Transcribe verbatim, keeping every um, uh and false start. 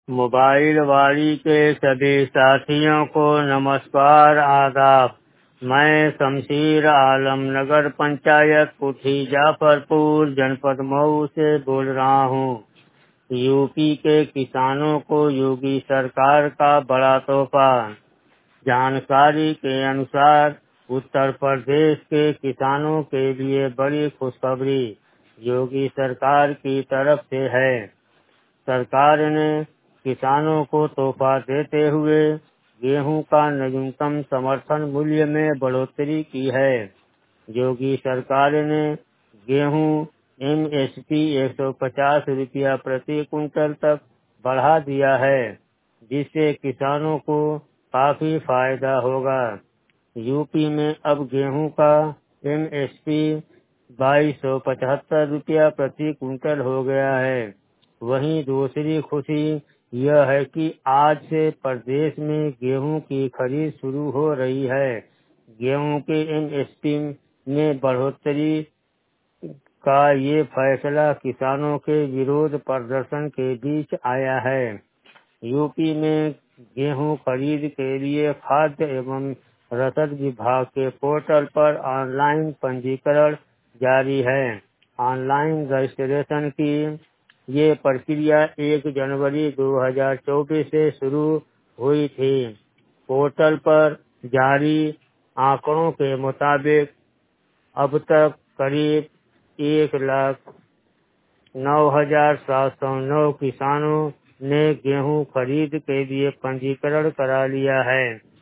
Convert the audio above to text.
Mobile वाली के सभी साथियों को नमस्कार आदाब। मैं शमशीर आलम नगर पंचायत कुठी जाफरपुर जनपद मऊ से बोल रहा हूँ। यूपी के किसानों को योगी सरकार का बड़ा तोहफा। जानकारी के अनुसार उत्तर प्रदेश के किसानों के लिए बड़ी खुशखबरी योगी सरकार की तरफ से है। सरकार ने किसानों को तोहफा देते हुए गेहूं का न्यूनतम समर्थन मूल्य में बढ़ोतरी की है। योगी सरकार ने गेहूं एमएसपी एक सौ पचास रुपया प्रति कुंटल तक बढ़ा दिया है, जिससे किसानों को काफी फायदा होगा। यूपी में अब गेहूं का एमएसपी बाईस सौ पचहत्तर रुपया प्रति कुंटल हो गया है। वहीं दूसरी खुशी यह है कि आज से प्रदेश में गेहूं की खरीद शुरू हो रही है। गेहूं के एमएसपी में बढ़ोतरी का ये फैसला किसानों के विरोध प्रदर्शन के बीच आया है। यूपी में गेहूं खरीद के लिए खाद्य एवं रसद विभाग के पोर्टल पर ऑनलाइन पंजीकरण जारी है। ऑनलाइन रजिस्ट्रेशन की ये प्रक्रिया एक जनवरी दो हज़ार चौबीस से शुरू हुई थी। पोर्टल पर जारी आंकड़ों के मुताबिक अब तक करीब एक लाख नौ हजार सात सौ नौ किसानों ने गेहूं खरीद के लिए पंजीकरण करा लिया है।